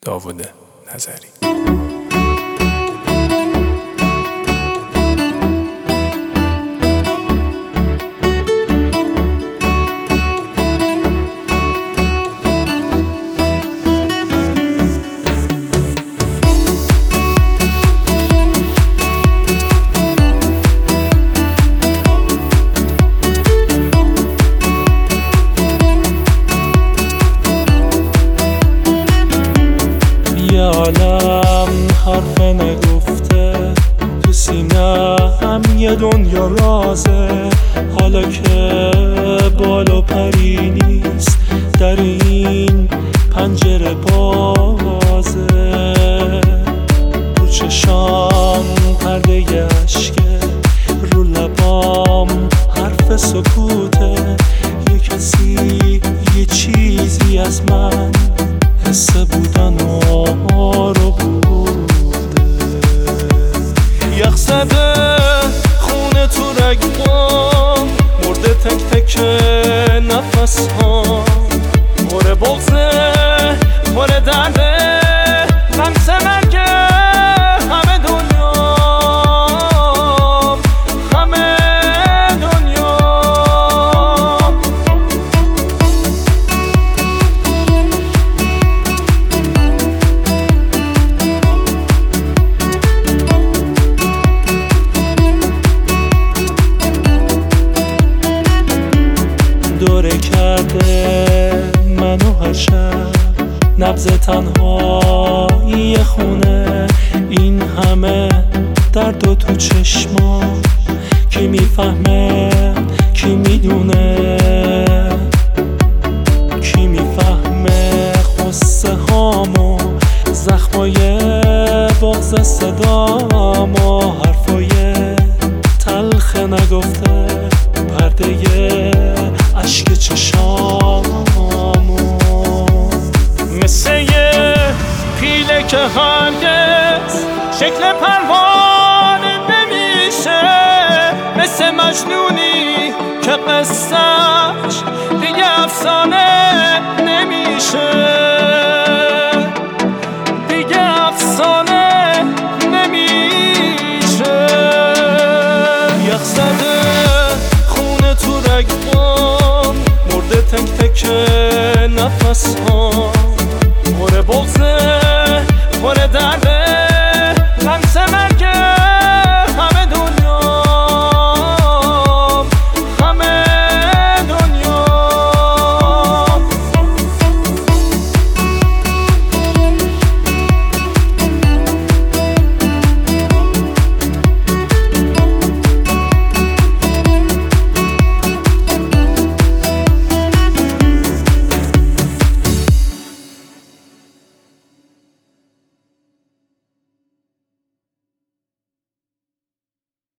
داوود نظری. عالم حرف نگفته، تو سینه هم یه دنیا رازه. حالا که بال و پری نیست، در این پنجره بازه. رو چشام پرده اشکه، رو لبام حرف سکوته. یه کسی یه چیزی از من حس بودن رو بوده. یخ زده خونه تو رگام، مرده تک تک نفس ها. پر بغزه پر درده، رمز مرگه همه دنیا، همه دنیا. دوره کرده منو هر شب نبض تنهایی خونه. این همه درد و تو چشما، کی میفهمه کی میدونه؟ کی میفهمه خسته هامو، زخمای بغض صدامو؟ حرفای تلخ نگفته، پرده عشق چشامو. مثل یه پیله که هرگز شکل پروانه نمیشه، مثل مجنونی که قصه‌اش دیگه افسانه نمیشه، دیگه افسانه نمیشه. یخ زده خونه تو رگام، مرده تک تک نفس ها. پر بغزه پر درده،